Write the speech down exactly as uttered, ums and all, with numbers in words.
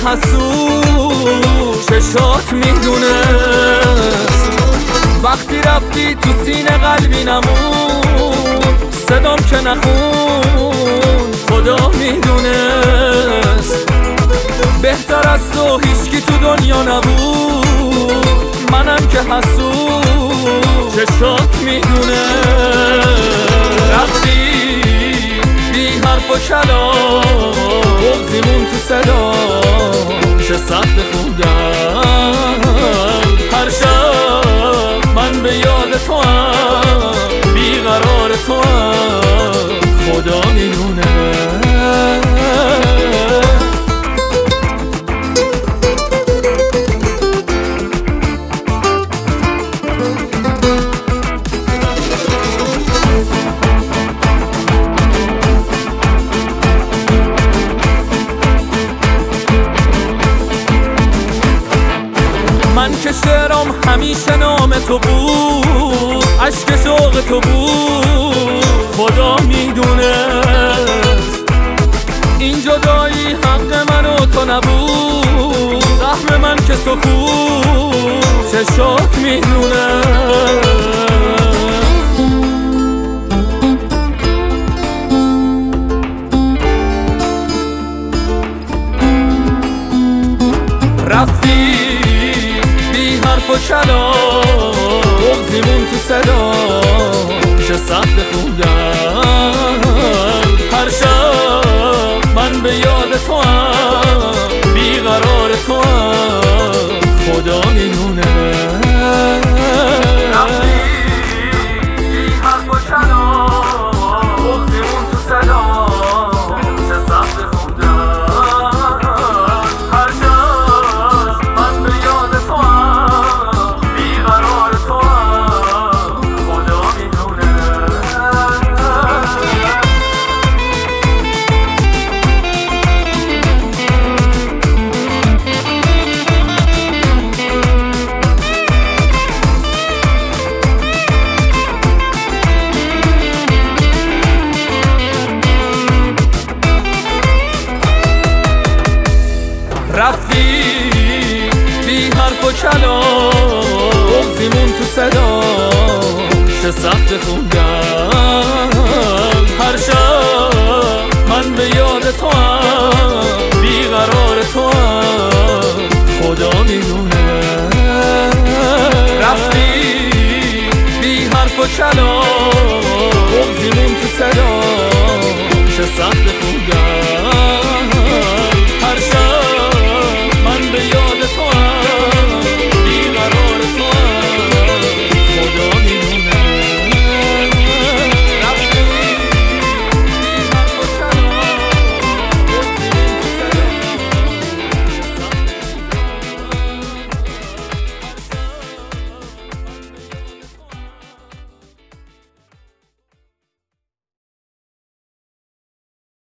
حسود چشات میدونست. وقتی رفتی تو سینه قلبی نمون، صدام که نخون خدا میدونست. بهتر از تو هیچکی تو دنیا نبود، منم که حسود چشات میدونست. رفتی بی حرف و کلام، بغضیمون تو صدا چه سخت خوندم. هر شب من به یاد تو هم، بیقرار تو هم خدا میدونه. من که شعرام همیشه نام تو بود، عشق شوق تو بود خدا میدونست. این جدایی حق من و تو نبود، سهم من که سکوت چشات میدونست. رفتی بی حرف و کلام، بغضیمون تو صدا چه سخت خوندم. هر شب من به یاد تو هم، بیقرار تو هم خدا میدونه. رفتی بی حرف و کلام، بغضیمون تو صدا چه سخت خوندم. هر شب من به یاد تو هم، بیقرار تو هم خدا میدونه. رفتی بی حرف و کلام، بغضیمون تو صدا چه سخت خوندم. هر شب من به یاد تو هم، بیقرار تو هم خدا میدونه. رفتی بی حرف و کلام، بغضیمون تو صدا چه سخت خوندم.